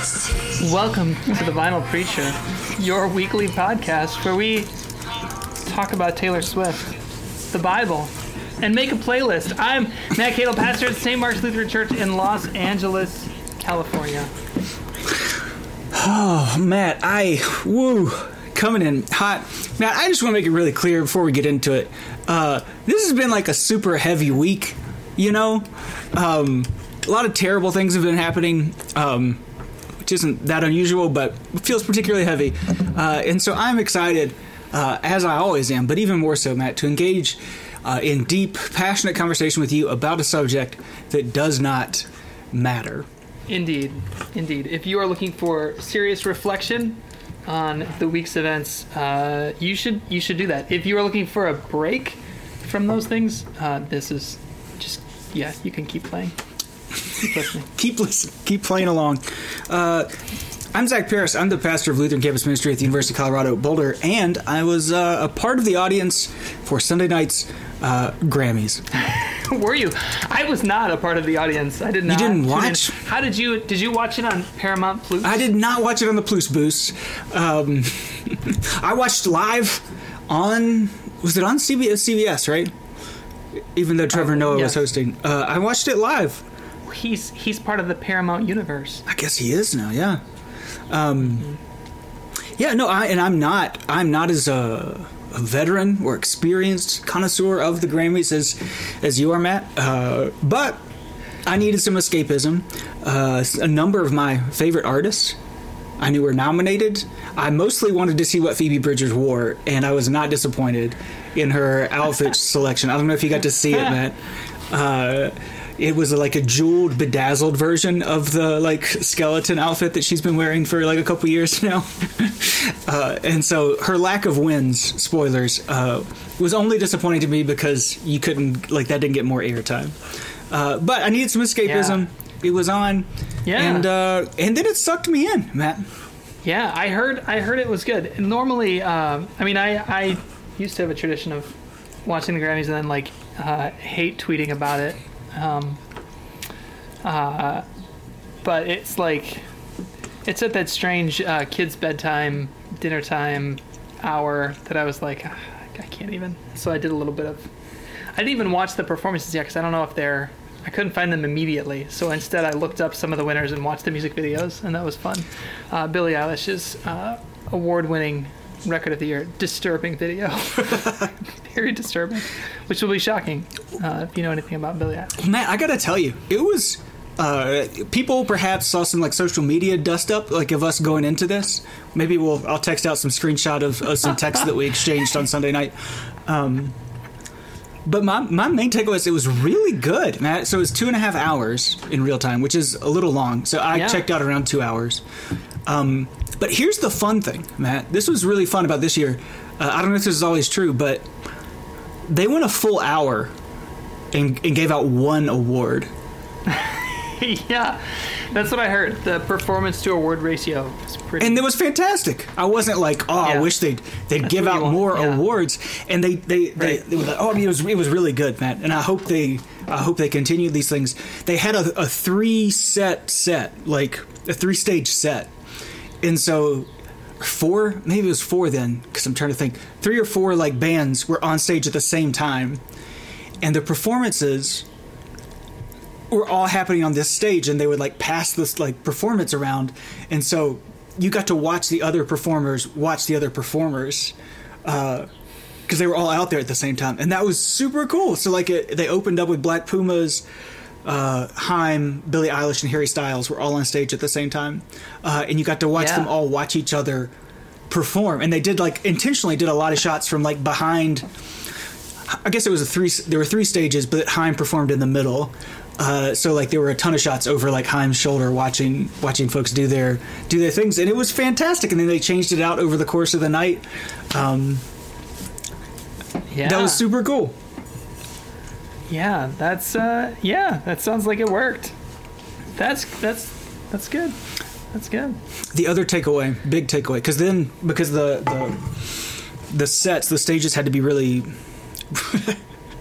Welcome to the Vinyl Preacher, your weekly podcast where we talk about Taylor Swift, the Bible, and make a playlist. I'm Matt Cato, pastor at St. Mark's Lutheran Church in Los Angeles, California. Oh, Matt, coming in hot. Matt, I just want to make it really clear before we get into it. This has been like a super heavy week, you know? A lot of terrible things have been happening, which isn't that unusual, but it feels particularly heavy. And so I'm excited, as I always am, but even more so, Matt, to engage in deep, passionate conversation with you about a subject that does not matter. Indeed. If you are looking for serious reflection on the week's events, you should do that. If you are looking for a break from those things, this is just, you can keep playing. Keep listening. Keep playing along. I'm Zach Paris. I'm the pastor of Lutheran Campus Ministry at the University of Colorado Boulder, and I was a part of the audience for Sunday night's Grammys. Were you? I was not a part of the audience. I did not. You didn't watch? How did you watch it on Paramount Plus? I did not watch it on the Plus Boost. I watched live on, was it on CBS, right? Even though Trevor Noah was hosting. I watched it live. He's part of the Paramount universe. I guess he is now, yeah. I'm not as a veteran or experienced connoisseur of the Grammys as you are, Matt. But I needed some escapism. A number of my favorite artists I knew were nominated. I mostly wanted to see what Phoebe Bridgers wore, and I was not disappointed in her outfit selection. I don't know if you got to see it, Matt. It was like a jeweled, bedazzled version of the like skeleton outfit that she's been wearing for like a couple years now. And so her lack of wins, spoilers, was only disappointing to me because you couldn't, like, that didn't get more airtime. But I needed some escapism. Yeah. It was on. Yeah. And then it sucked me in, Matt. Yeah, I heard it was good. Normally, I used to have a tradition of watching the Grammys and then like hate tweeting about it. But it's like, it's at that strange kids' bedtime, dinner time hour that I was like, I can't even. So I did a little bit of, I didn't even watch the performances yet because I don't know if I couldn't find them immediately. So instead I looked up some of the winners and watched the music videos, and that was fun. Billie Eilish's award-winning record of the year, disturbing video. Very disturbing, which will be shocking if you know anything about Billie Eilish. Matt, I gotta tell you, it was people perhaps saw some like social media dust up like of us going into this. Maybe I'll text out some screenshot of some text that we exchanged on Sunday night. But my main takeaway is it was really good, Matt. So it was 2.5 hours in real time, which is a little long. So I checked out around 2 hours. But here's the fun thing, Matt. This was really fun about this year. I don't know if this is always true, but they went a full hour and gave out one award. Yeah, that's what I heard. The performance to award ratio was pretty. And it was fantastic. I wasn't like, I wish they'd give out more awards. And they were like, it was really good, Matt. And I hope they continue these things. They had a 3-set, like a 3-stage set. And so 4, maybe it was 4 then, because I'm trying to think. 3 or 4 like bands were on stage at the same time, and the performances were all happening on this stage, and they would like pass this like performance around, and so you got to watch the other performers because they were all out there at the same time, and that was super cool. So like they opened up with Black Pumas. Haim, Billie Eilish, and Harry Styles were all on stage at the same time, and you got to watch them all watch each other perform. And they intentionally did a lot of shots from like behind. I guess it was there were 3 stages, but Haim performed in the middle. So like there were a ton of shots over like Haim's shoulder, watching folks do their things, and it was fantastic. And then they changed it out over the course of the night. That was super cool. Yeah, that sounds like it worked. That's good. That's good. The other takeaway, big takeaway, because the stages had to be really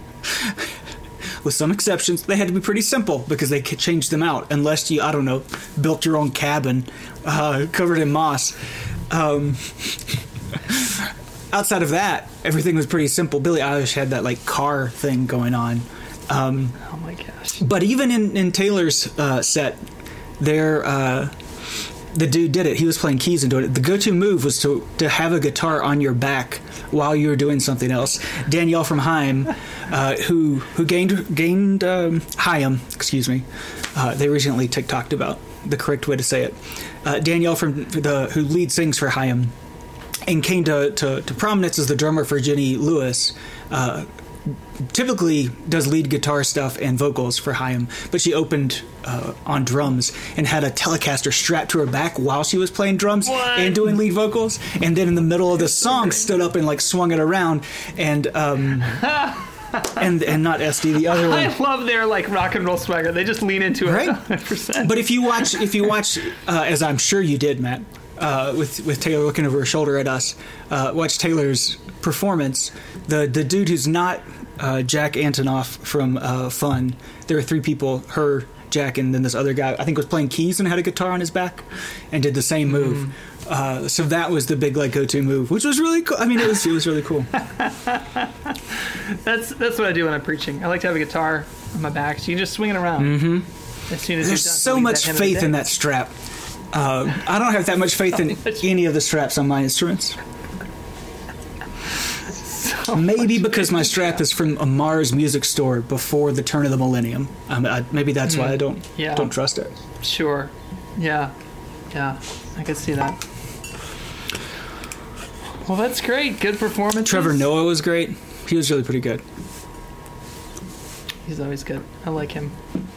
with some exceptions, they had to be pretty simple because they could change them out unless you, I don't know, built your own cabin covered in moss. Outside of that, everything was pretty simple. Billie Eilish had that like car thing going on. Oh my gosh! But even in Taylor's set, the dude did it. He was playing keys and doing it. The go-to move was to have a guitar on your back while you were doing something else. Danielle from Haim, who gained Haim, excuse me. They recently TikToked about the correct way to say it. Danielle who lead sings for Haim, and came to prominence as the drummer for Jenny Lewis. Typically does lead guitar stuff and vocals for Haim, but she opened on drums and had a Telecaster strapped to her back while she was playing drums and doing lead vocals, and then in the middle of the song stood up and like swung it around and and not SD, the other one. I love their like rock and roll swagger. They just lean into it, right? 100%. But if you watch, as I'm sure you did, Matt, with Taylor looking over her shoulder at us, watch Taylor's performance. The dude who's not Jack Antonoff from Fun. There were three people: her, Jack, and then this other guy. I think was playing keys and had a guitar on his back, and did the same move. So that was the big like go-to move, which was really cool. I mean, it was really cool. That's what I do when I'm preaching. I like to have a guitar on my back, so you can just swing it around. Mm-hmm. As soon as there's so much faith in that strap. I don't have that much faith in any of the straps on my instruments. Maybe because my strap is from a Mars music store before the turn of the millennium. Maybe that's why I don't trust it. Sure. Yeah. I could see that. Well, that's great. Good performance. Trevor Noah was great. He was really pretty good. He's always good. I like him.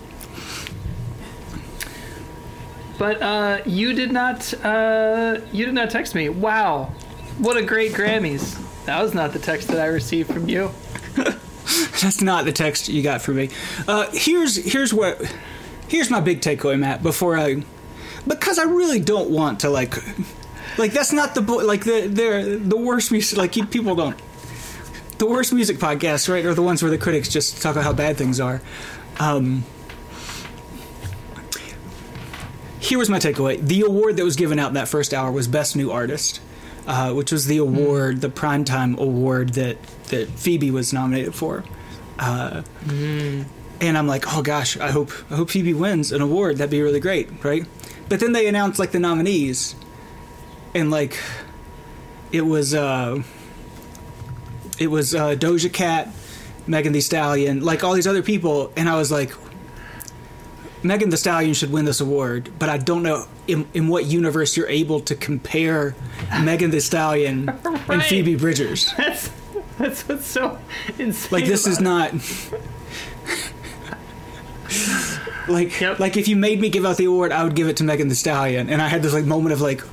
But you did not text me. Wow, what a great Grammys. That was not the text that I received from you. That's not the text you got from me. Here's my big takeaway, Matt. Because I really don't want to like that's not the worst music. Like people don't. The worst music podcasts, right, are the ones where the critics just talk about how bad things are. Here was my takeaway. The award that was given out in that first hour was Best New Artist, which was the award, the primetime award that Phoebe was nominated for. And I'm like, oh gosh, I hope Phoebe wins an award. That'd be really great, right? But then they announced like the nominees, and like it was Doja Cat, Megan Thee Stallion, like all these other people, and I was like, Megan Thee Stallion should win this award, but I don't know in what universe you're able to compare Megan Thee Stallion right. and Phoebe Bridgers. That's what's so insane. Like this is not like like if you made me give out the award, I would give it to Megan Thee Stallion, and I had this like moment of like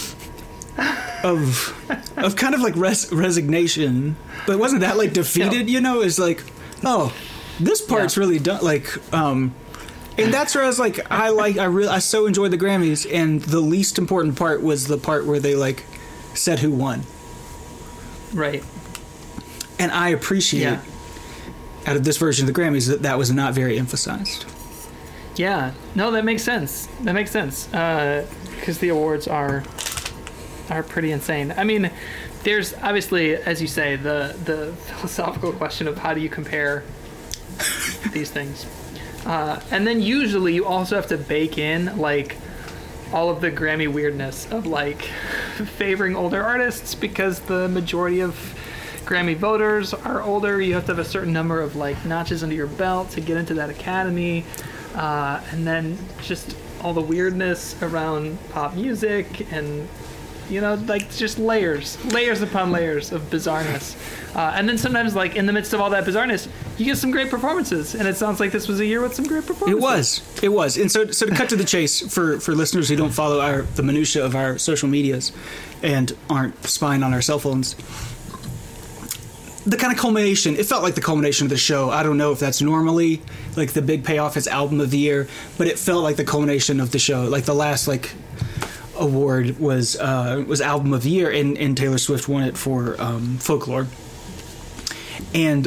of kind of like resignation, but wasn't that like defeated? You know, is like, oh, this part's really done. Like, and that's where I was like, I so enjoyed the Grammys, and the least important part was the part where they like said who won. Right. And I appreciate out of this version of the Grammys that was not very emphasized. Yeah. No, that makes sense. Because the awards are pretty insane. I mean, there's obviously, as you say, the philosophical question of how do you compare these things. And then usually you also have to bake in like all of the Grammy weirdness of like favoring older artists because the majority of Grammy voters are older. You have to have a certain number of like notches under your belt to get into that academy. And then just all the weirdness around pop music and, you know, like just layers upon layers of bizarreness. And then sometimes, like, in the midst of all that bizarreness, you get some great performances. And it sounds like this was a year with some great performances. It was. And so to cut to the chase, for listeners who don't follow the minutia of our social medias and aren't spying on our cell phones, the kind of culmination, it felt like the culmination of the show. I don't know if that's normally, like, the big payoff is album of the year, but it felt like the culmination of the show. Like, the last, like, award was album of the year, and Taylor Swift won it for Folklore. And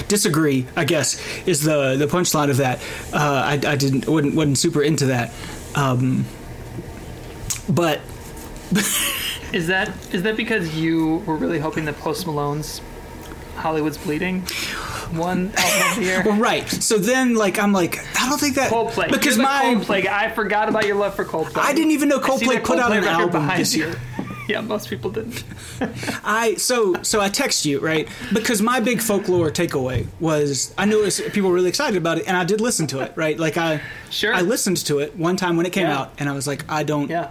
disagree, I guess, is the punchline of that. I wasn't super into that. But is that because you were really hoping that Post Malone's Hollywood's Bleeding won album of the year? Well, right. So then, I'm like, I don't think that Coldplay. Because Coldplay guy. I forgot about your love for Coldplay. I didn't even know Coldplay put out an album this year. Yeah, most people didn't. So I text you, right? Because my big folklore takeaway was I knew people were really excited about it, and I did listen to it, right? I listened to it one time when it came out, and I was like, I don't get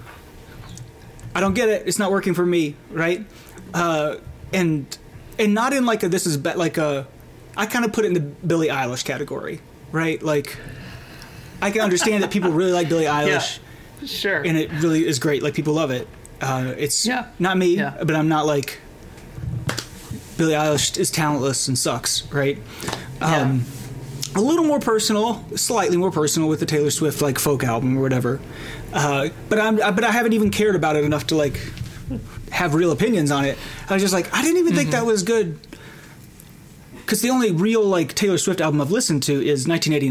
it. It's not working for me, right? And not in this is I kind of put it in the Billie Eilish category, right? I can understand that people really like Billie Eilish. Yeah, sure. And it really is great. People love it. It's not me, but I'm not Billie Eilish is talentless and sucks, right? A little more personal, slightly more personal with the Taylor Swift folk album or whatever. But I haven't even cared about it enough to have real opinions on it. I was just I didn't even think that was good. Because the only real Taylor Swift album I've listened to is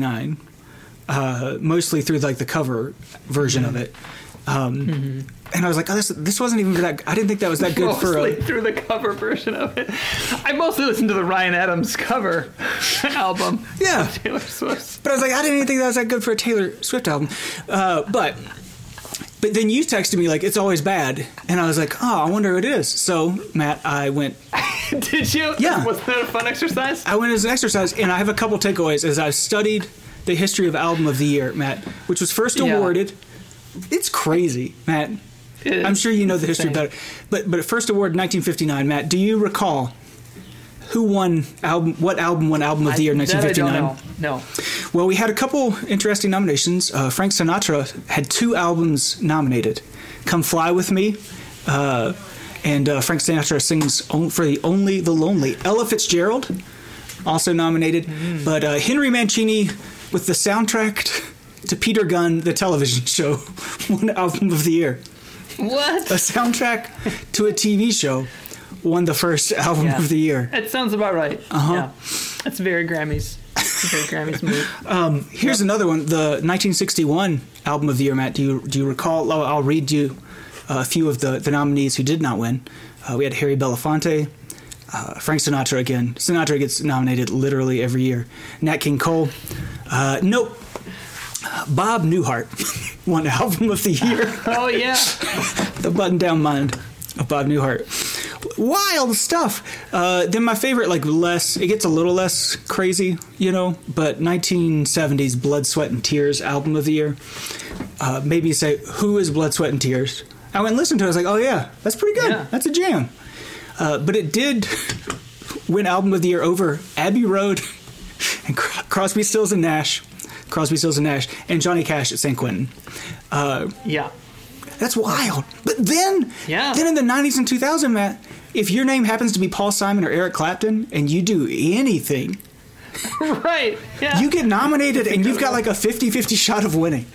1989, mostly through the cover version of it. And I was like, oh, this wasn't even that. I didn't think that was that good through the cover version of it. I mostly listened to the Ryan Adams cover album. Yeah, Taylor Swift. But I was like, I didn't even think that was that good for a Taylor Swift album. But then you texted me it's always bad, and I was like, oh, I wonder who it is. So Matt, I went. Did you? Yeah. Was that a fun exercise? I went as an exercise, and I have a couple takeaways as I've studied the history of Album of the Year, Matt, which was first awarded. It's crazy, Matt. I'm sure you know the history better. But first award 1959, Matt. Do you recall who won what album won Album of the Year in 1959? I don't know. No. Well, we had a couple interesting nominations. Frank Sinatra had 2 albums nominated. Come Fly With Me, and Frank Sinatra sings for the Lonely. Ella Fitzgerald, also nominated. But Henry Mancini with the soundtrack to Peter Gunn, the television show, won Album of the Year. What? A soundtrack to a TV show won the first Album of the Year. It sounds about right. Yeah. That's very Grammys. Very Grammys move. Here's another one. The 1961 Album of the Year, Matt. Do you recall? I'll read you a few of the nominees who did not win. We had Harry Belafonte, Frank Sinatra again. Sinatra gets nominated literally every year. Nat King Cole. Nope. Bob Newhart won Album of the Year. Oh, yeah. The button-down mind of Bob Newhart. Wild stuff. Then my favorite, it gets a little less crazy, but 1970s Blood, Sweat, and Tears Album of the Year. Made me say, who is Blood, Sweat, and Tears? I went and listened to it. I was like, oh, yeah, that's pretty good. Yeah. That's a jam. But it did win Album of the Year over Abbey Road and Crosby, Stills, and Nash. And Johnny Cash at San Quentin. That's wild. But then in the 90s and 2000s, Matt, if your name happens to be Paul Simon or Eric Clapton and you do anything, right, you get nominated and you've got a 50-50 shot of winning.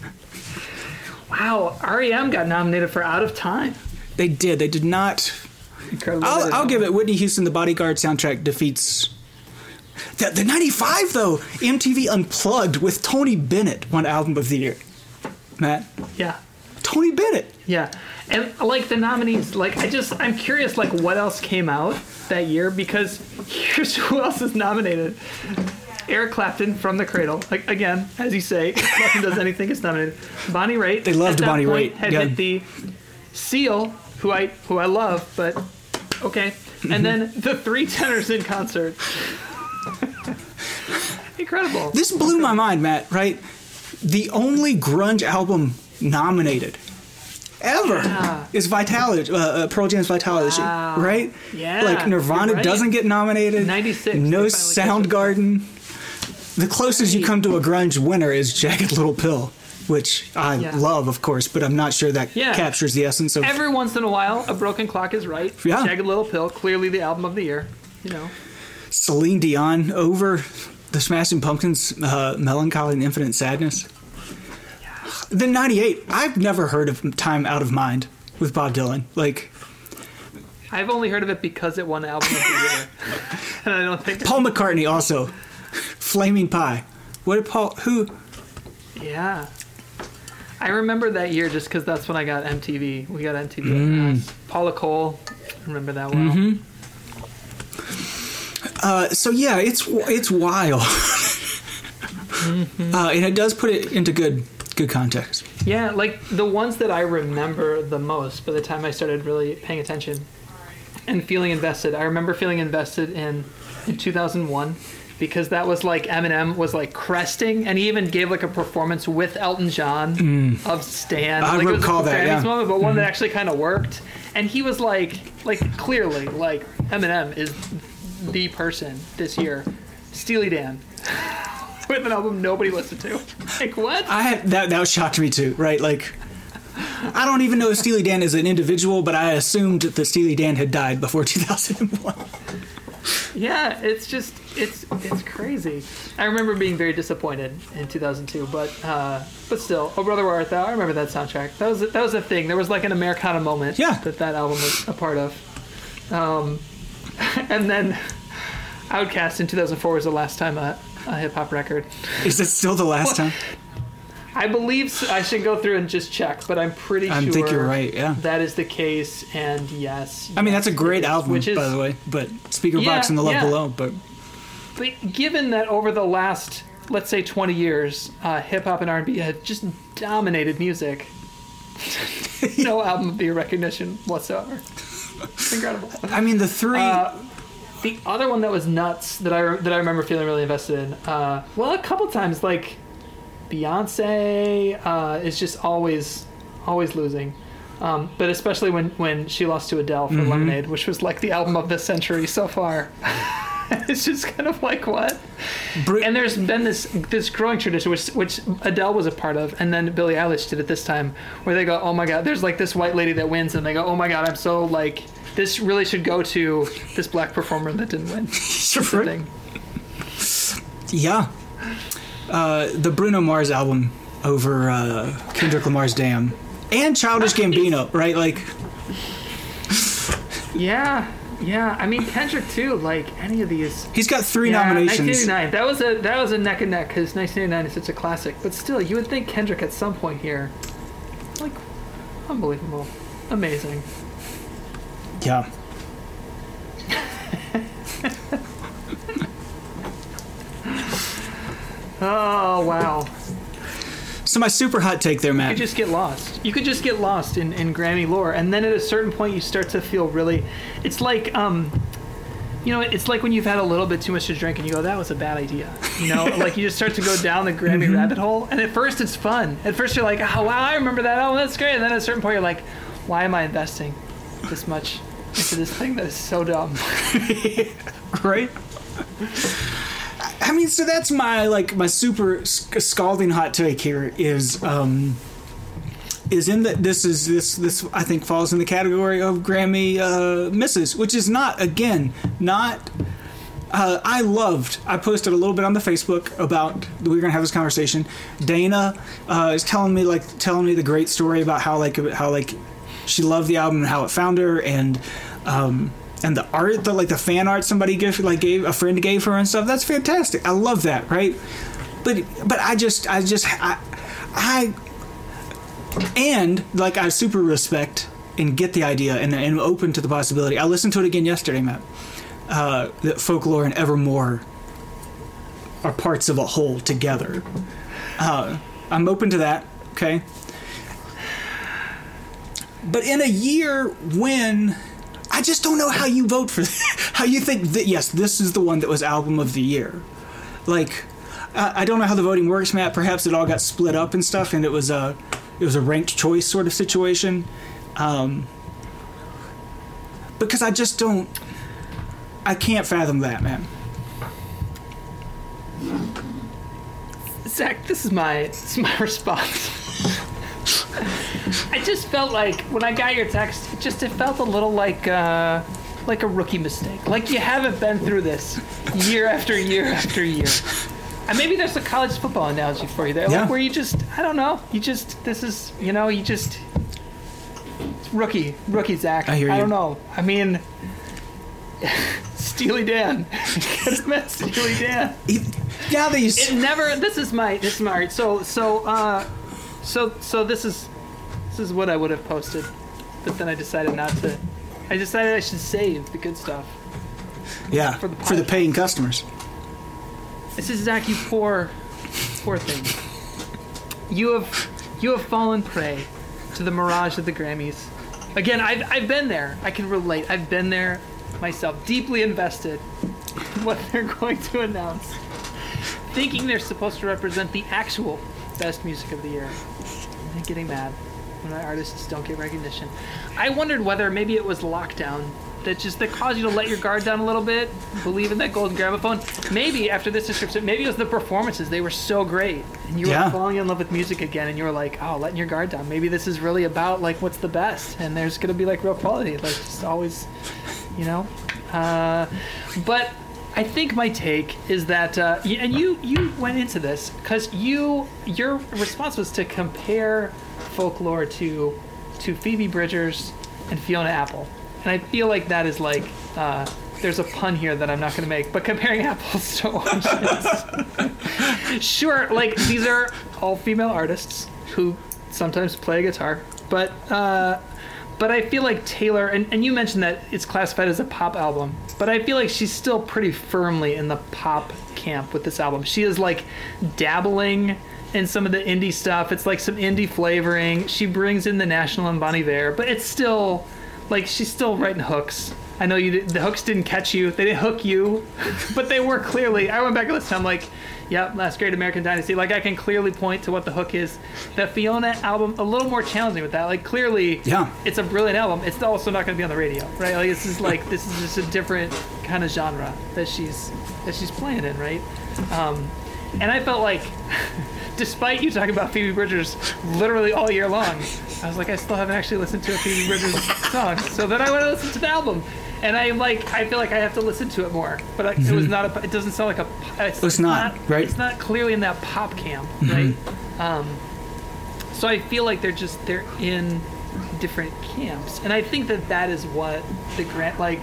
Wow, R.E.M. got nominated for Out of Time. They did. They did not. Incredible. I'll give it. Whitney Houston, The Bodyguard soundtrack defeats... The 95, though, MTV Unplugged with Tony Bennett won Album of the Year. Matt? Yeah. Tony Bennett. Yeah. And, the nominees, I'm curious, what else came out that year, because here's who else is nominated. Eric Clapton, From the Cradle. Again, as you say, Clapton does anything, is nominated. Bonnie Raitt. They loved Bonnie Raitt. Had hit the Seal, who I love, but okay. And then the Three Tenors in Concert. Incredible. This blew my mind, Matt, right? The only grunge album nominated ever is Vitality, Pearl Jam's Vitality, right? Yeah. Nirvana doesn't get nominated. 96. No Soundgarden. The closest you come to a grunge winner is Jagged Little Pill, which I love, of course, but I'm not sure that captures the essence of... Every once in a while, A Broken Clock is right. Yeah. Jagged Little Pill, clearly the Album of the Year, Celine Dion over the Smashing Pumpkins' Melancholy and Infinite Sadness. Then 98, I've never heard of Time Out of Mind with Bob Dylan. I've only heard of it because it won Album of the Year. And I don't think... Paul McCartney also. Flaming Pie. What did Paul... Who... Yeah. I remember that year just because that's when I got MTV. We got MTV. Paula Cole. I remember that well. Mm-hmm. So yeah, it's wild. Mm-hmm. And it does put it into good context. Yeah, like the ones that I remember the most by the time I started really paying attention and feeling invested. I remember feeling invested in 2001 because that was like Eminem was like cresting, and he even gave like a performance with Elton John of Stan. I like, recall it was a that, yeah. moment, but one that actually kind of worked. And he was like clearly like Eminem is the person this year. Steely Dan. With an album nobody listened to. Like, what? That shocked me too, right? Like, I don't even know if Steely Dan is an individual, but I assumed that Steely Dan had died before 2001. Yeah, it's crazy. I remember being very disappointed in 2002, but still, Oh Brother Where Art Thou? I remember that soundtrack. That was a thing. There was like an Americana moment that album was a part of. And then Outkast in 2004 was the last time a hip hop record. Is it still the last time? I believe so. I should go through and just check, but I'm pretty sure. I think you're right. Yeah, that is the case. And yes, I mean that's a great album, by the way. But Speakerbox and The Love Below. But given that over the last, let's say, 20 years, hip hop and R&B have just dominated music, no album of the year recognition whatsoever. It's incredible. I mean the three. The other one that was nuts that I remember feeling really invested in, a couple times, like Beyonce is just always losing, but especially when she lost to Adele for Lemonade, which was like the album of the century so far. It's just kind of like what? And there's been this growing tradition, which Adele was a part of, and then Billie Eilish did it this time, where they go, oh my god, there's like this white lady that wins, and they go, oh my god, I'm so like, this really should go to this black performer that didn't win. Thing. Yeah. The Bruno Mars album over Kendrick Lamar's Damn. And Childish Gambino, right? Like. Yeah. I mean, Kendrick too, like any of these. He's got 3 nominations. 1989. That was a neck and neck because 1989 is such a classic. But still, you would think Kendrick at some point here, like, unbelievable. Amazing. Yeah. Oh, wow. So my super hot take there, Matt. You could just get lost in Grammy lore, and then at a certain point you start to feel really... It's like, it's like when you've had a little bit too much to drink and you go, that was a bad idea. Like you just start to go down the Grammy rabbit hole, and at first it's fun. At first you're like, oh, wow, I remember that. Oh, that's great. And then at a certain point you're like, why am I investing this much into this thing that is so dumb? Right? I mean, so that's my super scalding hot take here is in that this I think falls in the category of Grammy misses, which is not I posted a little bit on the Facebook about we were gonna have this conversation. Dana is telling me the great story about how she loved the album and how it found her, and the art, the fan art somebody gave a friend gave her and stuff. That's fantastic. I love that, right? But I super respect and get the idea and open to the possibility. I listened to it again yesterday, Matt. That Folklore and Evermore are parts of a whole together. I'm open to that. Okay. But in a year when I just don't know how you vote for how you think that yes, this is the one that was album of the year. Like, I don't know how the voting works, Matt. Perhaps it all got split up and stuff, and it was a ranked choice sort of situation. Because I can't fathom that, man. Zach, this is my response. I just felt like when I got your text, it felt a little like a rookie mistake. Like you haven't been through this year after year after year. And maybe there's a college football analogy for you there, yeah. Like where you just, I don't know, it's rookie Zach. I hear you. I don't know. I mean, Steely Dan. Get him at Steely Dan. Yeah, these. It never. This is my. So this is what I would have posted, but then I decided not to. I decided I should save the good stuff. Yeah, for the paying customers. This is Zach, you poor thing. You have fallen prey to the mirage of the Grammys. Again, I've been there. I can relate. I've been there myself, deeply invested in what they're going to announce, thinking they're supposed to represent the actual best music of the year, and getting mad when my artists don't get recognition. I wondered whether maybe it was lockdown that caused you to let your guard down a little bit, believe in that golden gramophone. Maybe after this description, maybe it was the performances. They were so great, and you were falling in love with music again, and you were like, oh, letting your guard down. Maybe this is really about like what's the best, and there's gonna be like real quality, like just always, you know. But I think my take is that, and you went into this because your response was to compare Folklore to Phoebe Bridgers and Fiona Apple. And I feel like that is like, there's a pun here that I'm not going to make, but comparing apples to oranges. Sure, like these are all female artists who sometimes play guitar, but I feel like Taylor, and you mentioned that it's classified as a pop album, but I feel like she's still pretty firmly in the pop camp with this album. She is like dabbling in some of the indie stuff. It's like some indie flavoring. She brings in the National and Bon Iver, but it's still... like, she's still writing hooks. I know the hooks didn't catch you. They didn't hook you. But they were clearly... I went back and listened. I'm like, yep, Last Great American Dynasty. Like, I can clearly point to what the hook is. The Fiona album, a little more challenging with that. Like, clearly, it's a brilliant album. It's also not going to be on the radio, right? Like, this is just a different kind of genre that she's playing in, right? And I felt like... despite you talking about Phoebe Bridgers literally all year long, I was like, I still haven't actually listened to a Phoebe Bridgers song. So then I went to listen to the album, and I feel like I have to listen to it more. But it was not it doesn't sound like a. It's not right. It's not clearly in that pop camp, right? So I feel like they're in different camps, and I think that is what the like.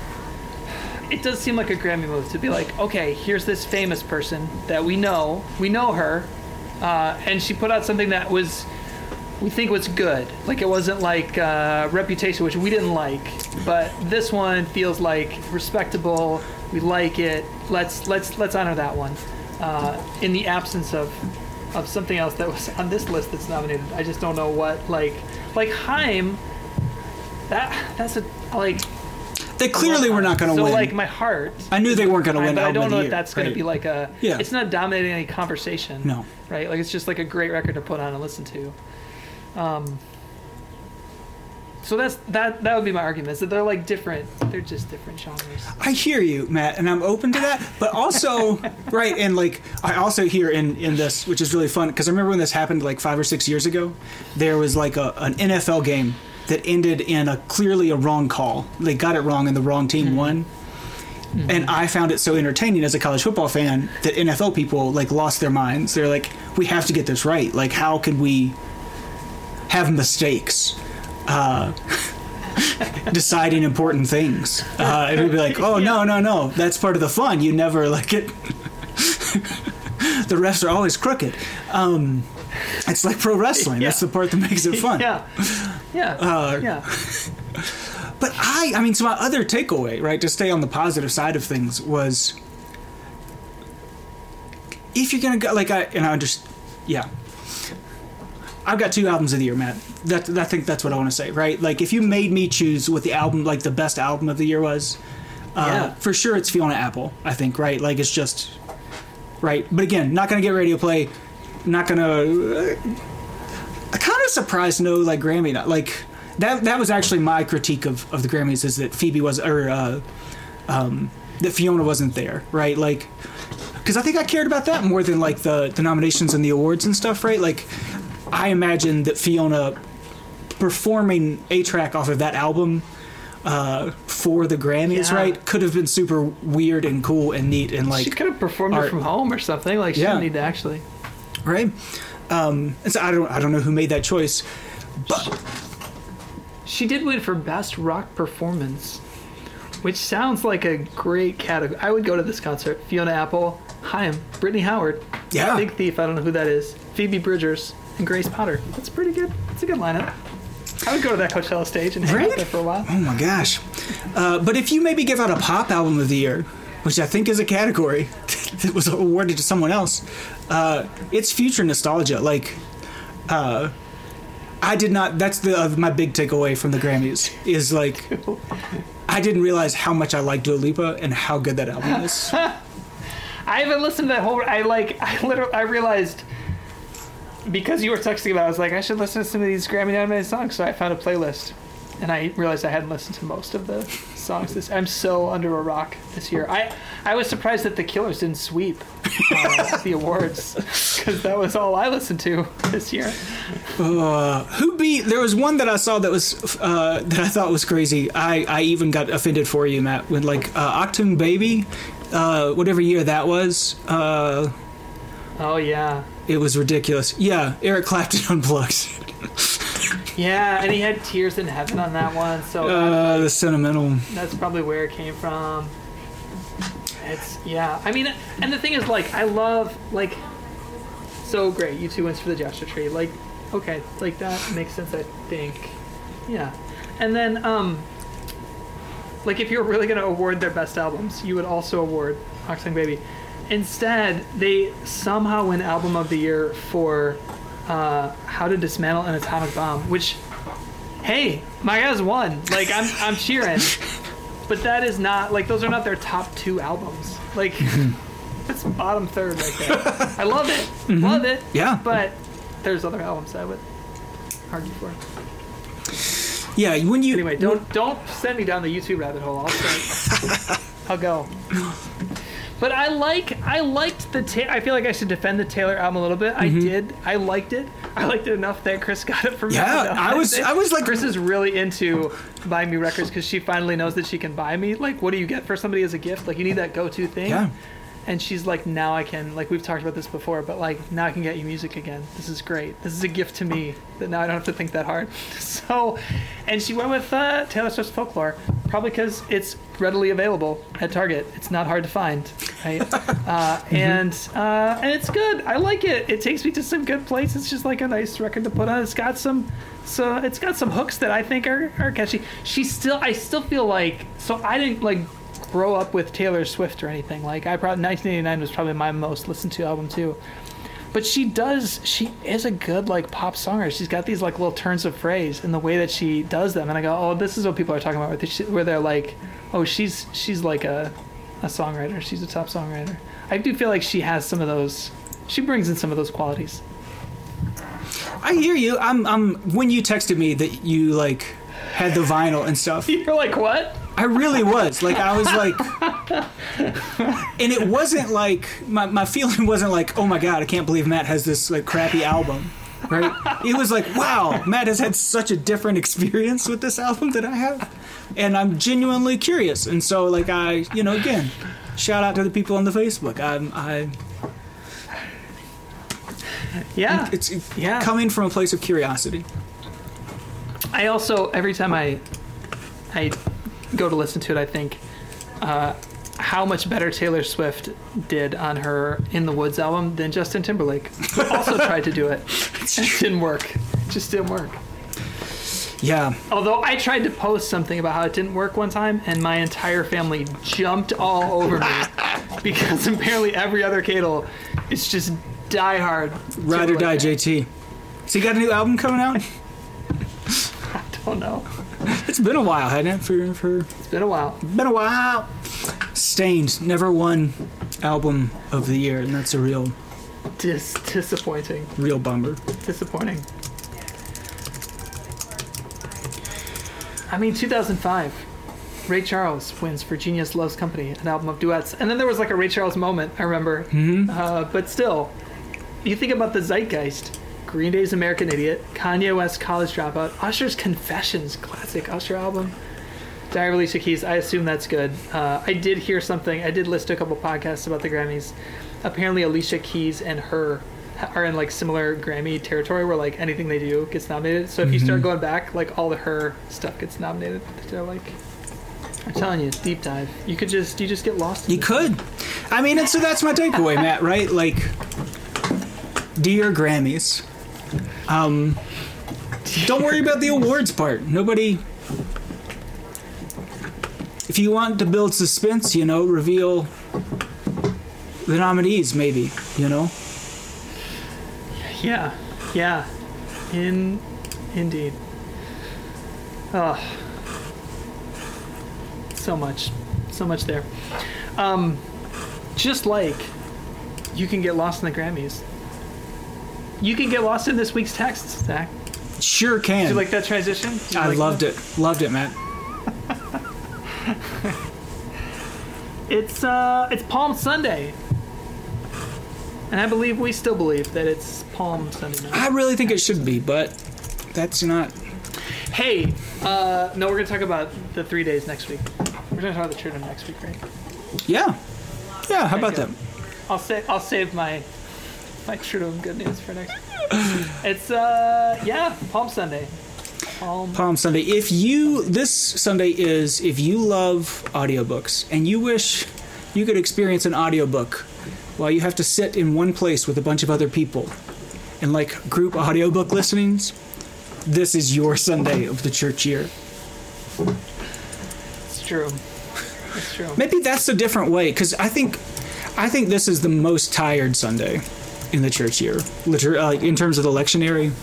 It does seem like a Grammy move to be like, okay, here's this famous person that we know her. And she put out something that we think was good. Like, it wasn't like Reputation, which we didn't like, but this one feels like respectable. We like it. Let's honor that one. In the absence of something else that was on this list that's nominated, I just don't know what like Haim. That's a like. They clearly were not going to win. So, like, my heart... I knew they weren't going to win. But I don't know if year, that's going to be like a... Yeah. It's not dominating any conversation. No. Right? Like, it's just like a great record to put on and listen to. So that would be my argument, is that they're like different. They're just different genres. I hear you, Matt, and I'm open to that. But also, right, and like, I also hear in this, which is really fun, because I remember when this happened like 5 or 6 years ago, there was like an NFL game that ended in clearly a wrong call. They got it wrong and the wrong team won. Mm-hmm. And I found it so entertaining as a college football fan that NFL people like lost their minds. They're like, we have to get this right. Like, how could we have mistakes deciding important things? And we'd be like, oh, no. That's part of the fun. You never like it. The refs are always crooked. It's like pro wrestling. That's the part that makes it fun. Yeah. But I mean, so my other takeaway, right, to stay on the positive side of things was, if you're going to go, like, I've got 2 albums of the year, Matt. I think that's what I want to say, right? Like, if you made me choose what the album, like, the best album of the year was, for sure it's Fiona Apple, I think, right? Like, it's just, right? But again, not going to get radio play, not going to... I'm kind of surprised no, like, Grammy, like... That was actually my critique of the Grammys, is that Phoebe was, that Fiona wasn't there, right? Like, because I think I cared about that more than like the nominations and the awards and stuff, right? Like, I imagine that Fiona performing a track off of that album for the Grammys, right, could have been super weird and cool and neat and like. She could have performed it from home or something. Like, she didn't need to actually. Right. And so I don't know who made that choice, but. She did win for Best Rock Performance, which sounds like a great category. I would go to this concert. Fiona Apple, Haim, Brittany Howard, Yeah. Big Thief, I don't know who that is, Phoebe Bridgers, and Grace Potter. That's pretty good. That's a good lineup. I would go to that Coachella stage and hang out there for a while. Oh my gosh. But if you maybe give out a pop album of the year, which I think is a category that was awarded to someone else, it's Future Nostalgia. Like, I did not, that's my big takeaway from the Grammys, is like, I didn't realize how much I like Dua Lipa and how good that album is. I haven't listened to that whole, I realized, because you were texting about it, I was like, I should listen to some of these Grammy-nominated songs, so I found a playlist. And I realized I hadn't listened to most of the songs. I'm so under a rock this year. I was surprised that The Killers didn't sweep the awards, because that was all I listened to this year. There was one that I saw that was that I thought was crazy. I even got offended for you, Matt, when like Octung Baby, whatever year that was. Oh yeah. It was ridiculous. Yeah, Eric Clapton Unplugged. Yeah, and he had Tears in Heaven on that one, so the sentimental. That's probably where it came from. I mean, and the thing is, like, I love, like, so great, U2 wins for the Joshua Tree, like, okay, like, that makes sense, I think. Yeah. And then, like, if you were really going to award their best albums, you would also award Octung Baby. Instead, they somehow win Album of the Year for How to Dismantle an Atomic Bomb, which, hey, my guys won. Like, I'm cheering. But that is not, like, those are not their top two albums. Like, that's bottom third right there. I love it. Mm-hmm. Love it. Yeah. But there's other albums I would argue for. Yeah, when you... Anyway, don't send me down the YouTube rabbit hole. I'll go. But I liked the... I feel like I should defend the Taylor album a little bit. Mm-hmm. I did. I liked it. I liked it enough that Chris got it for me. Yeah, I was like... Chris is really into buying me records because she finally knows that she can buy me. Like, what do you get for somebody as a gift? Like, you need that go-to thing. Yeah. And she's like, now I can... Like, we've talked about this before, but, like, now I can get you music again. This is great. This is a gift to me that now I don't have to think that hard. So... And she went with Taylor Swift's Folklore, probably because it's readily available at Target. It's not hard to find, right? And it's good. I like it. It takes me to some good places. It's just like a nice record to put on. It's got some hooks that I think are catchy. I still feel like, so I didn't like grow up with Taylor Swift or anything. Like 1989 was probably my most listened to album too. But she is a good, like, pop songwriter. She's got these, like, little turns of phrase in the way that she does them. And I go, oh, this is what people are talking about, where they're like, oh, she's like a songwriter. She's a top songwriter. I do feel like she has some of those. She brings in some of those qualities. I hear you. I'm when you texted me that you, like, had the vinyl and stuff. You're like, what? I really was. Like, I was like... And it wasn't like... My feeling wasn't like, oh my God, I can't believe Matt has this, like, crappy album. Right? It was like, wow, Matt has had such a different experience with this album than I have. And I'm genuinely curious. And so, like, again, shout out to the people on the Facebook. Yeah. It's coming from a place of curiosity. I also, every time I go to listen to it, I think how much better Taylor Swift did on her In the Woods album than Justin Timberlake, who also tried to do it. And it didn't work. It just didn't work. Yeah. Although I tried to post something about how it didn't work one time, and my entire family jumped all over me because apparently every other Cadle is just diehard. Ride or die, JT. So you got a new album coming out? I don't know. It's been a while, hasn't it? It's been a while. Been a while. Stained never won album of the year, and that's a real disappointing. Real bummer. Disappointing. I mean, 2005, Ray Charles wins for Genius Loves Company, an album of duets, and then there was like a Ray Charles moment. I remember, but still, you think about the zeitgeist. Green Day's American Idiot, Kanye West College Dropout, Usher's Confessions, classic Usher album, Diary of Alicia Keys. I assume that's good. I did hear something. I did listen to a couple podcasts about the Grammys. Apparently Alicia Keys and her are in like similar Grammy territory where like anything they do gets nominated. So if you start going back, like all of her stuff gets nominated. They're like, I'm telling you, it's deep dive. You just get lost. You could. I mean, and so that's my takeaway, Matt. Right? Like, do your Grammys. Don't worry about the awards part. Nobody. If you want to build suspense, reveal the nominees, maybe. Yeah. Indeed. Oh. So much there. Just like you can get lost in the Grammys, you can get lost in this week's text, Zach. Sure can. Did you like that transition? I loved it. Loved it, Matt. It's Palm Sunday, and I believe we still believe that it's Palm Sunday night. I really think it should be, but that's not. Hey, no, we're gonna talk about the 3 days next week. We're gonna talk about the Triduum next week, right? Yeah. How about that? I'll save my Triduum good news for next week. It's Palm Sunday. Palm Sunday. This Sunday is if you love audiobooks and you wish you could experience an audiobook while you have to sit in one place with a bunch of other people and like group audiobook listenings, this is your Sunday of the church year. It's true. Maybe that's a different way, because I think this is the most tired Sunday in the church year, in terms of the lectionary.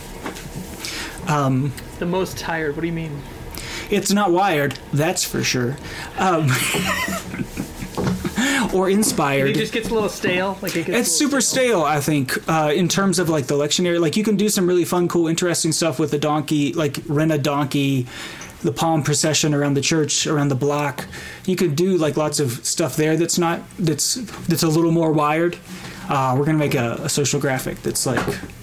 The most tired? What do you mean? It's not wired, that's for sure. Or inspired. It just gets a little stale. It's super stale, I think, in terms of like the lectionary. Like you can do some really fun, cool, interesting stuff with the donkey, like rent a donkey, the palm procession around the church, around the block. You could do like lots of stuff there that's a little more wired. We're gonna make a social graphic that's like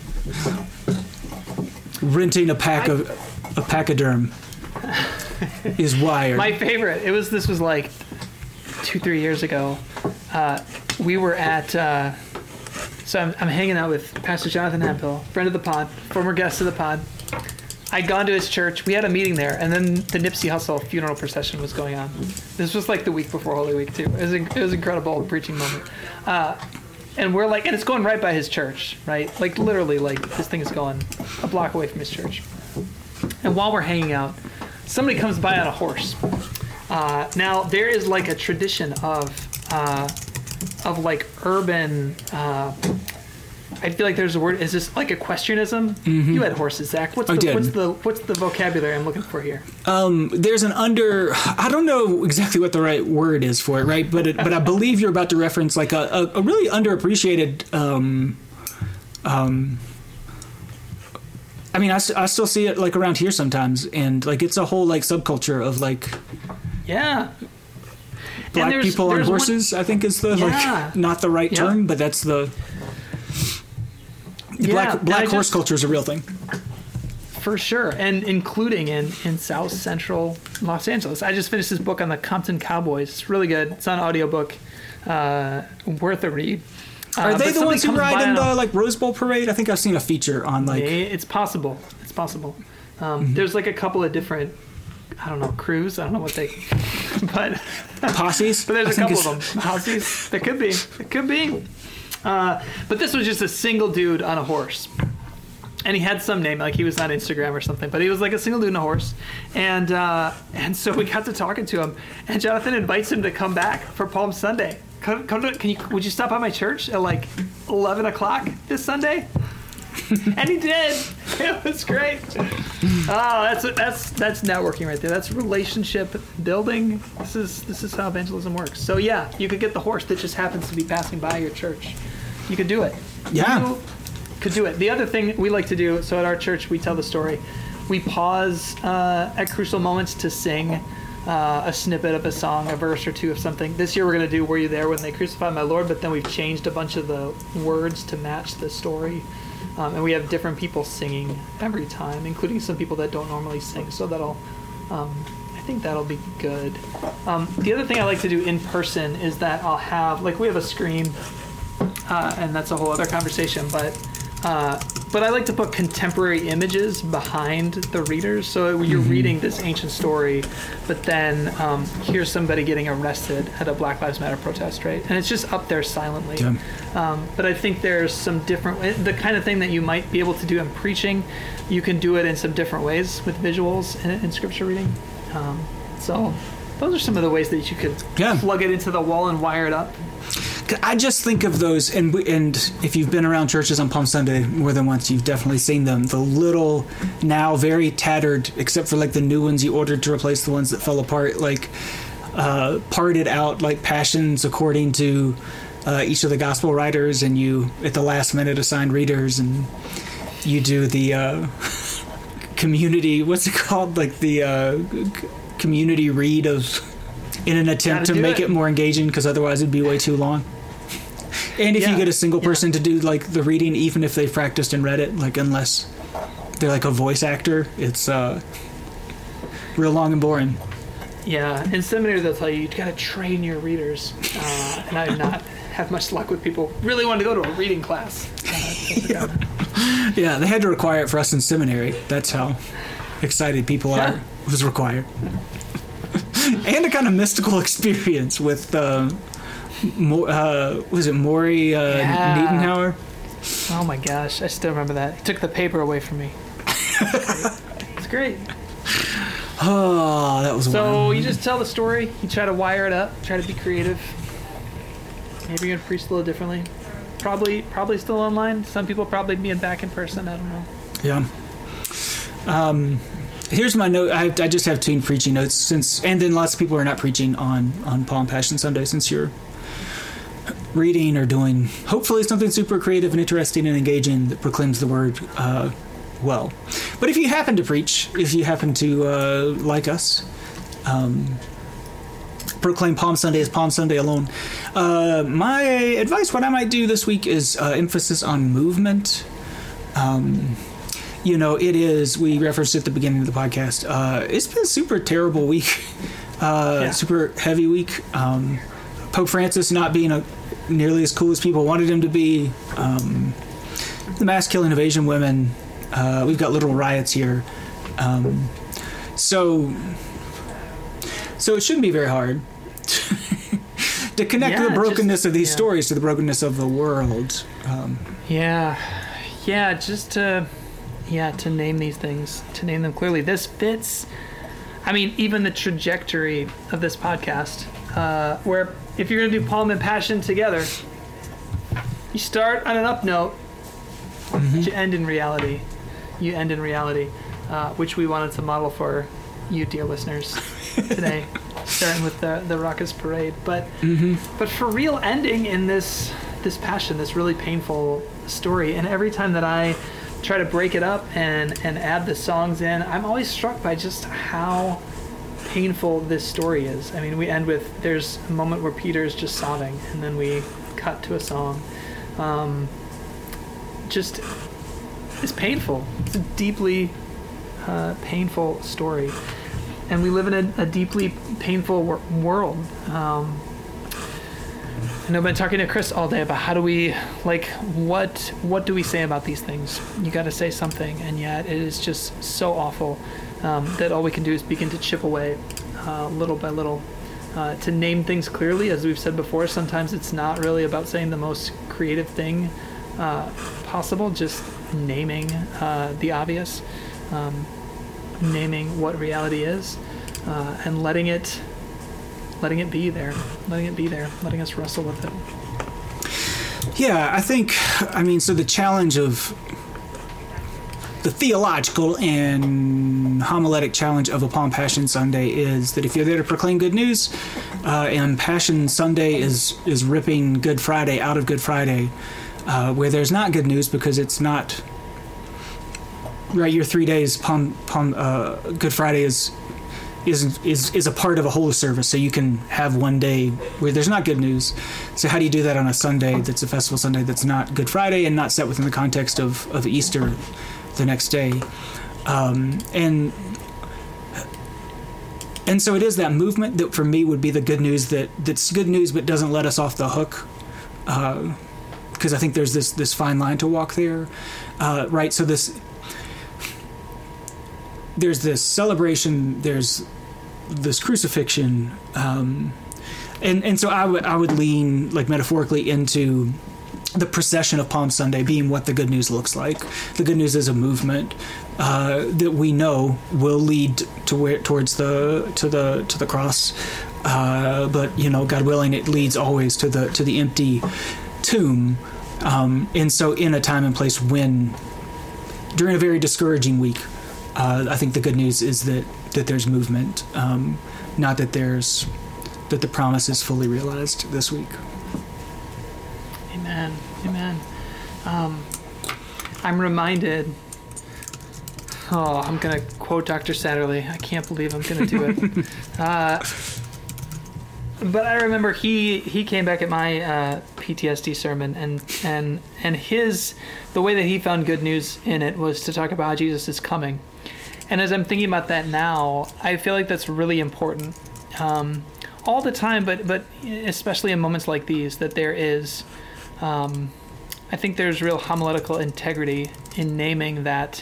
renting a pachyderm is wired. My favorite. This was like 2-3 years ago. We were at. So I'm hanging out with Pastor Jonathan Hemphill, friend of the pod, former guest of the pod. I'd gone to his church. We had a meeting there, and then the Nipsey Hussle funeral procession was going on. This was like the week before Holy Week too. It was incredible preaching moment. And we're like, and it's going right by his church, right? Like literally, like this thing is going a block away from his church. And while we're hanging out, somebody comes by on a horse. Now there is like a tradition of like urban. I feel like there's a word. Is this like equestrianism? Mm-hmm. You had horses, Zach. What's the vocabulary I'm looking for here? There's I don't know exactly what the right word is for it, right? But I believe you're about to reference like a really underappreciated. I mean, I still see it like around here sometimes, and like it's a whole like subculture of like. Yeah. Black people on horses, I think is the like not the right term, but that's the. Black horse culture is a real thing. For sure, and including in South Central Los Angeles. I just finished this book on the Compton Cowboys. It's really good. It's on audiobook. Worth a read. Are they the ones who ride in the like Rose Bowl parade? I think I've seen a feature on like. It's possible. There's like a couple of different. I don't know, crews. I don't know what they. But posses. But there's a couple of them. Posses. It could be. But this was just a single dude on a horse. And he had some name, like he was on Instagram or something, but he was like a single dude on a horse. And so we got to talking to him, and Jonathan invites him to come back for Palm Sunday. Would you stop by my church at like 11 o'clock this Sunday? And he did. It was great. Oh, that's networking right there. That's relationship building. This is how evangelism works. So yeah, you could get the horse that just happens to be passing by your church. You could do it. Yeah. You could do it. The other thing we like to do, so at our church we tell the story. We pause at crucial moments to sing a snippet of a song, a verse or two of something. This year we're going to do Were You There When They Crucified My Lord, but then we've changed a bunch of the words to match the story. And we have different people singing every time, including some people that don't normally sing. So I think that'll be good. The other thing I like to do in person is that I'll have, like we have a screen, and that's a whole other conversation, but But I like to put contemporary images behind the readers. So you're reading this ancient story, but then here's somebody getting arrested at a Black Lives Matter protest, right? And it's just up there silently. Yeah. But I think there's some different, the kind of thing that you might be able to do in preaching, you can do it in some different ways with visuals in scripture reading. So those are some of the ways that you could plug it into the wall and wire it up. I just think of those, and if you've been around churches on Palm Sunday more than once, you've definitely seen them. The little, now very tattered, except for like the new ones you ordered to replace the ones that fell apart, like parted out like passions according to each of the gospel writers, and you at the last minute assign readers, and you do the community, what's it called, like the community read of, in an attempt to make it more engaging, because otherwise it'd be way too long. And if you get a single person to do like the reading, even if they've practiced and read it, like unless they're like a voice actor, it's real long and boring. Yeah, in seminary they'll tell you got to train your readers, and I have not had much luck with people really wanting to go to a reading class. Yeah, they had to require it for us in seminary. That's how excited people are. It was required. And a kind of mystical experience with was it Maury Niedenhauer? Oh my gosh, I still remember that. He took the paper away from me. It's great. Oh, that was so you just tell the story, you try to wire it up, try to be creative. Maybe you're gonna preach a little differently. Probably still online. Some people probably being back in person, I don't know. Yeah. Here's my note. I just have two preaching notes, and then lots of people are not preaching on Palm Passion Sunday, since you're reading or doing hopefully something super creative and interesting and engaging that proclaims the word well. But if you happen to preach, if you happen to like us, proclaim Palm Sunday as Palm Sunday alone, my advice, what I might do this week, is emphasis on movement. You know, it is, we referenced at the beginning of the podcast, it's been a super terrible week, super heavy week. Pope Francis not being nearly as cool as people wanted him to be. The mass killing of Asian women. We've got literal riots here. So it shouldn't be very hard to connect the brokenness of these stories to the brokenness of the world. To name these things, to name them clearly. This fits, I mean, even the trajectory of this podcast, where if you're going to do Palm and Passion together, you start on an up note, you end in reality. Which we wanted to model for you, dear listeners, today, starting with the Raucous Parade. But for real, ending in this passion, this really painful story. And every time that I try to break it up and add the songs in, I'm always struck by just how painful this story is. I mean, we end with, there's a moment where Peter's just sobbing, and then we cut to a song. Just, it's painful. It's a deeply painful story. And we live in a deeply painful world. I know I've been talking to Chris all day about how do we, what do we say about these things? You got to say something, and yet it is just so awful that all we can do is begin to chip away little by little. To name things clearly, as we've said before, sometimes it's not really about saying the most creative thing possible, just naming the obvious, naming what reality is, and letting it be there, letting us wrestle with it. Yeah, I think, so the challenge of the theological and homiletic challenge of a Palm Passion Sunday is that if you're there to proclaim good news, and Passion Sunday is ripping Good Friday out of Good Friday, where there's not good news because it's not, right, your 3 days, Good Friday is a part of a whole service, so you can have one day where there's not good news. So how do you do that on a Sunday that's a festival Sunday that's not Good Friday and not set within the context of Easter the next day? And so it is that movement that for me would be the good news that's good news but doesn't let us off the hook because I think there's this fine line to walk there, right? So there's this celebration, there's this crucifixion, and so I would lean, like, metaphorically into the procession of Palm Sunday being what the good news looks like. The good news is a movement that we know will lead towards the cross, but God willing, it leads always to the empty tomb. And so, in a time and place when, during a very discouraging week, I think the good news is that there's movement, not that the promise is fully realized this week. Amen. I'm reminded. Oh, I'm gonna quote Dr. Satterley. I can't believe I'm gonna do it. But I remember he came back at my PTSD sermon, and the way that he found good news in it was to talk about how Jesus is coming. And as I'm thinking about that now, I feel like that's really important all the time, but especially in moments like these, that there is. I think there's real homiletical integrity in naming that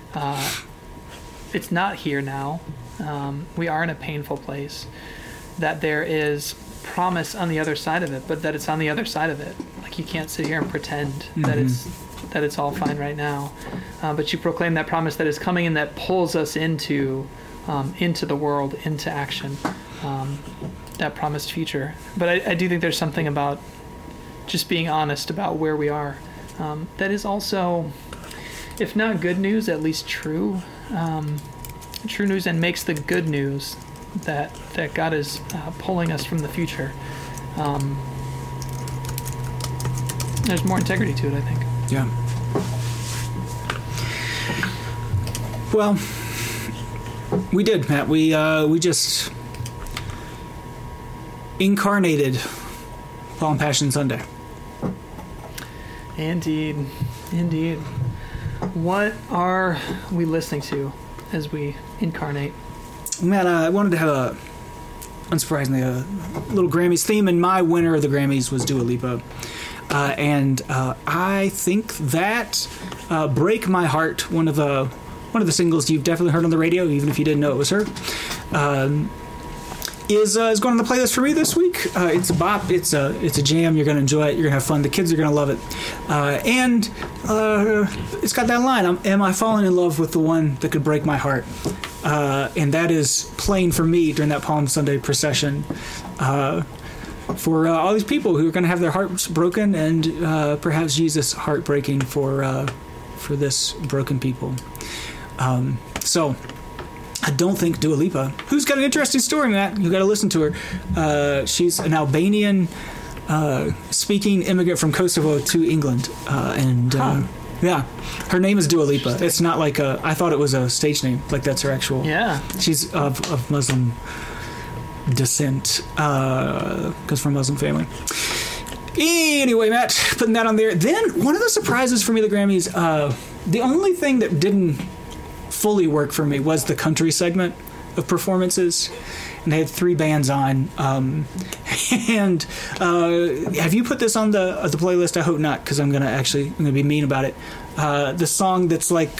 it's not here now. We are in a painful place. That there is promise on the other side of it, but that it's on the other side of it. Like, you can't sit here and pretend that it's all fine right now. But you proclaim that promise that is coming and that pulls us into the world, into action, that promised future. But I do think there's something about just being honest about where we are. That is also, if not good news, at least true news, and makes the good news that God is pulling us from the future. There's more integrity to it, I think. Yeah. Well, we did, Matt. We just incarnated Palm Passion Sunday. Indeed. What are we listening to as we incarnate? Matt, I wanted to have unsurprisingly, a little Grammys theme, and my winner of the Grammys was Dua Lipa. And I think that "Break My Heart," one of the singles you've definitely heard on the radio, even if you didn't know it was her, is going on the playlist for me this week. It's a bop. It's a jam. You're going to enjoy it. You're going to have fun. The kids are going to love it. And it's got that line, am I falling in love with the one that could break my heart? And that is playing for me during that Palm Sunday procession. For all these people who are going to have their hearts broken, and perhaps Jesus' heart breaking for this broken people. So I don't think Dua Lipa, who's got an interesting story, Matt, you got to listen to her. She's an Albanian speaking immigrant from Kosovo to England, yeah, her name is Dua Lipa. It's not like I thought it was a stage name, like that's her actual. Yeah, she's of Muslim descent, because from a Muslim family. Anyway, Matt, putting that on there. Then one of the surprises for me, the Grammys, the only thing that didn't fully work for me was the country segment of performances, and they had 3 bands on. And have you put this on the playlist? I hope not, because I'm gonna be mean about it. The song that's like,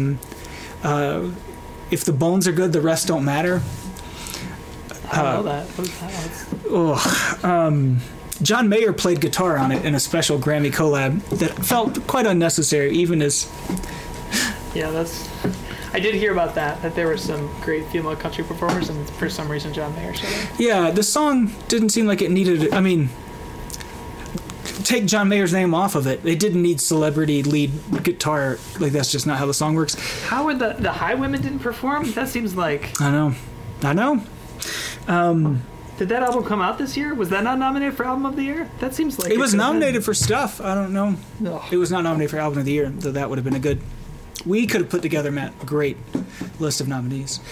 if the bones are good, the rest don't matter. I know that. What was that? John Mayer played guitar on it in a special Grammy collab that felt quite unnecessary, even as. Yeah, I did hear about that there were some great female country performers, and for some reason John Mayer showed up. Yeah, the song didn't seem like it needed. I mean, take John Mayer's name off of it. It didn't need celebrity lead guitar. Like, that's just not how the song works. How would the Highwomen didn't perform? That seems like. I know. Did that album come out this year? Was that not nominated for Album of the Year? That seems like it was nominated for stuff. I don't know. No. It was not nominated for Album of the Year, though that would have been a good. We could have put together, Matt, a great list of nominees.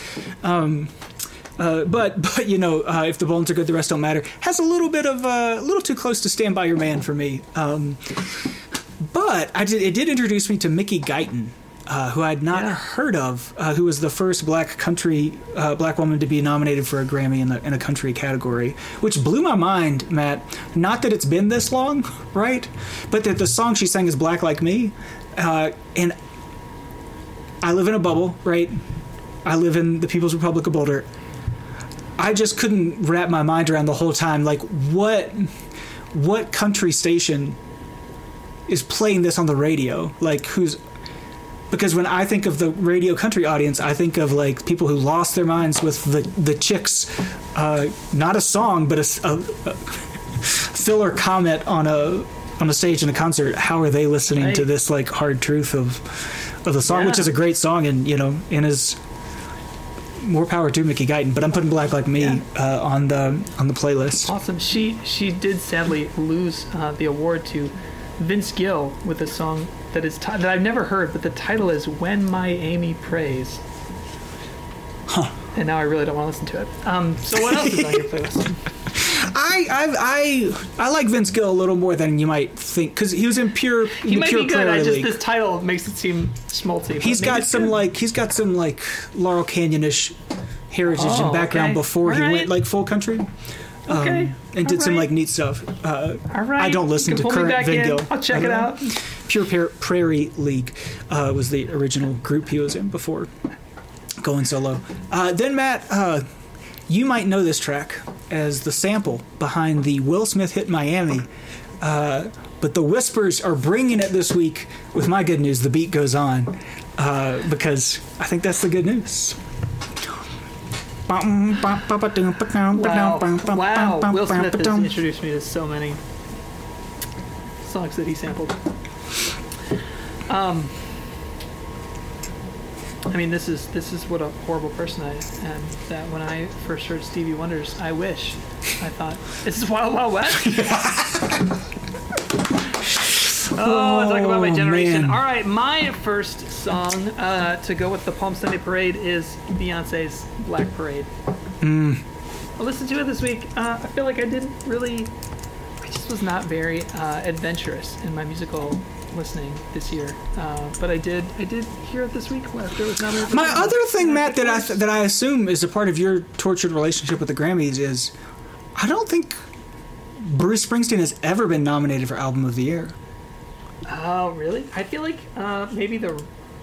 But if the bones are good, the rest don't matter. Has a little bit of a little too close to Stand By Your Man for me. But it did introduce me to Mickey Guyton, who I'd not heard of, who was the first black woman to be nominated for a Grammy in a country category, which blew my mind, Matt. Not that it's been this long, right? But that the song she sang is Black Like Me. And I live in a bubble, right? I live in the People's Republic of Boulder. I just couldn't wrap my mind around the whole time, like, what country station is playing this on the radio? Like, because when I think of the radio country audience, I think of like people who lost their minds with the Chicks, not a song, but a filler comment on a stage in a concert. How are they listening to this like hard truth of the song, which is a great song, and and is more power to Mickey Guyton. But I'm putting Black Like Me on the playlist. Awesome. She did sadly lose the award to Vince Gill with a song that I've never heard, but the title is "When My Amy Prays." Huh. And now I really don't want to listen to it. So what else is on your playlist? I like Vince Gill a little more than you might think, because he was in Pure. He might be good. This title makes it seem schmaltzy. He's got some Laurel Canyon-ish heritage and background before he went like full country. And did some like neat stuff. All right. I don't listen to current Vince Gill. I'll check it out. Pure Prairie League was the original group he was in before going solo. Then Matt, you might know this track as the sample behind the Will Smith hit Miami. But the Whispers are bringing it this week with my good news, The Beat Goes On, because I think that's the good news. Wow. Will Smith has introduced me to so many songs that he sampled. I mean, this is what a horrible person I am. That when I first heard Stevie Wonder's "I Wish," I thought, "This is Wild Wild West." Talk about my generation. Man. All right, my first song to go with the Palm Sunday Parade is Beyonce's "Black Parade." I listened to it this week. I feel like I just was not very adventurous in my musical listening this year, but I did hear it this week after it was nominated. My other thing, Matt, that I assume is a part of your tortured relationship with the Grammys is, I don't think Bruce Springsteen has ever been nominated for Album of the Year. Oh, really? I feel like maybe the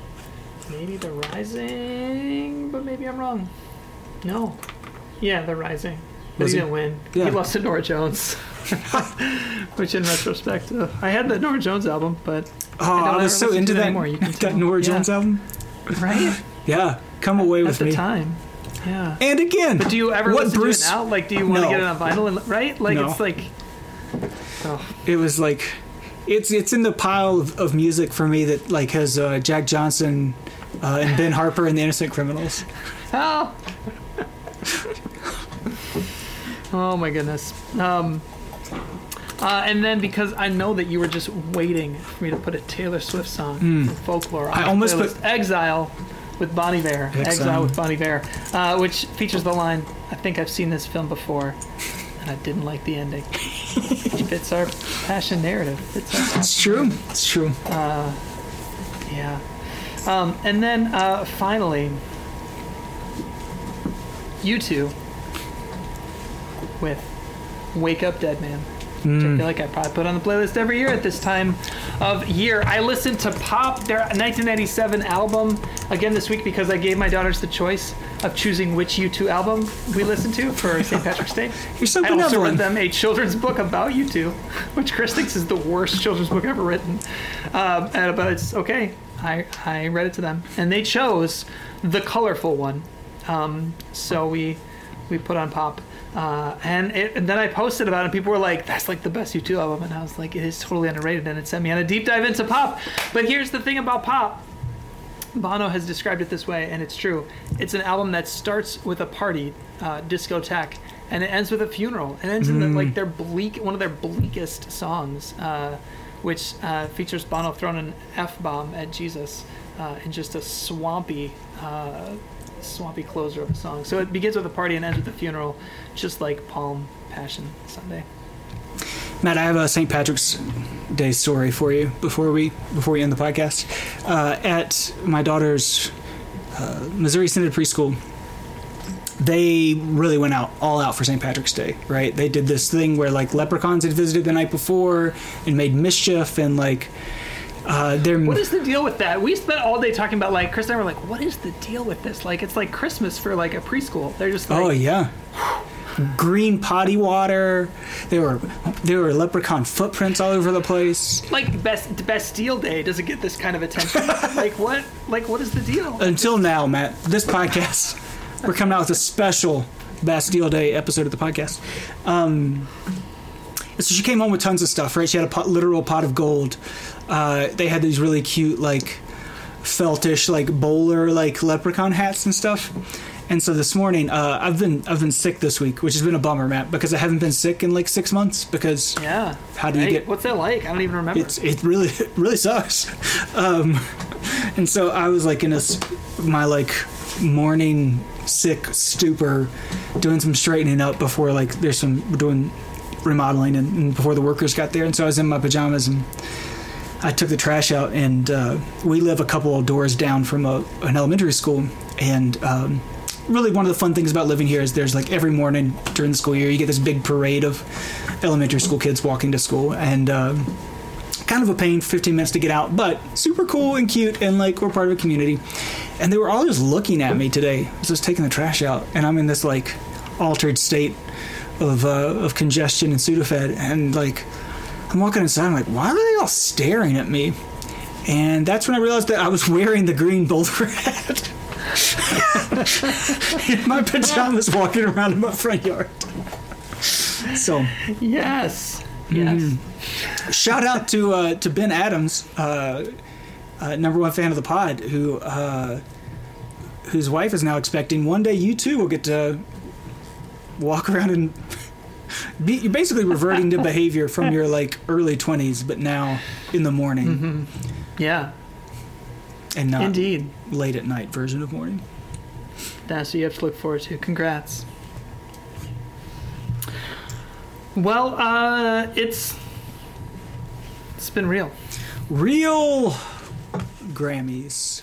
Rising, but maybe I'm wrong. No, yeah, The Rising. But he didn't win. Yeah. He lost to Norah Jones. Which, in retrospect, I had the Norah Jones album, but I was so into that anymore. You can that Norah Jones album, right? Yeah, Come Away With Me. At the time, yeah. And again, but do you ever listen to it now? Like, do you want to get it on vinyl? Right? Like, no. It's like, it was like, it's in the pile of music for me that like has Jack Johnson and Ben Harper and the Innocent Criminals. Oh. Oh my goodness. And then because I know that you were just waiting for me to put a Taylor Swift song from Folklore on, I almost put Exile with Bon Iver. Exile with Bon Iver, which features the line, "I think I've seen this film before, and I didn't like the ending." Which fits our passion narrative. It's true. It's true. Yeah. And then finally, U2 with Wake Up Dead Man, which I feel like I probably put on the playlist every year at this time of year. I listened to Pop, their 1997 album, again this week because I gave my daughters the choice of choosing which U2 album we listen to for St. Patrick's Day. You're so I also read them a children's book about U2, which Chris thinks is the worst children's book ever written. But it's okay. I read it to them, and they chose the colorful one. So we put on Pop. And then I posted about it, and people were like, "That's like the best U2 album," and I was like, "It is totally underrated," and it sent me on a deep dive into Pop. But here's the thing about Pop. Bono has described it this way, and it's true. It's an album that starts with a party, discotheque, and it ends with a funeral. It ends in one of their bleakest songs, which features Bono throwing an F-bomb at Jesus in just a swampy closer of a song. So it begins with a party and ends with a funeral, just like Palm Passion Sunday. Matt, I have a St. Patrick's Day story for you before we end the podcast. At my daughter's Missouri Synod preschool, they really went all out for St. Patrick's Day, right? They did this thing where like leprechauns had visited the night before and made mischief, and like what is the deal with that? We spent all day talking about, like, Chris and I were like, what is the deal with this? Like, it's like Christmas for like a preschool. They're just like, oh yeah, green potty water. There were leprechaun footprints all over the place. Like Bastille Day doesn't get this kind of attention. what is the deal? Until now, Matt, this podcast, we're coming out with a special Bastille Day episode of the podcast. So she came home with tons of stuff, right? She had a literal pot of gold. They had these really cute, like, feltish, like, bowler, like, leprechaun hats and stuff. And so this morning, I've been sick this week, which has been a bummer, Matt, because I haven't been sick in like 6 months. Because how do you get? What's that like? I don't even remember. It really sucks. And so I was like in my like morning sick stupor, doing some straightening up before like we're doing remodeling and before the workers got there. And so I was in my pajamas and I took the trash out, and we live a couple of doors down from an elementary school, and really one of the fun things about living here is there's like every morning during the school year you get this big parade of elementary school kids walking to school, and kind of a pain, 15 minutes to get out, but super cool and cute, and like we're part of a community. And they were all just looking at me today as I was taking the trash out, and I'm in this like altered state of congestion and Sudafed, and like I'm walking inside, I'm like, why are they all staring at me? And that's when I realized that I was wearing the green bowler hat in my pajamas walking around in my front yard. So yes. Shout out to Ben Adams, number one fan of the pod, whose wife is now expecting. One day you too will get to walk around and you're basically reverting to behavior from your like early 20s, but now in the morning. Mm-hmm. Yeah. And not indeed late at night version of morning. That's what you have to look forward to. Congrats. Well, it's been real. Real Grammys.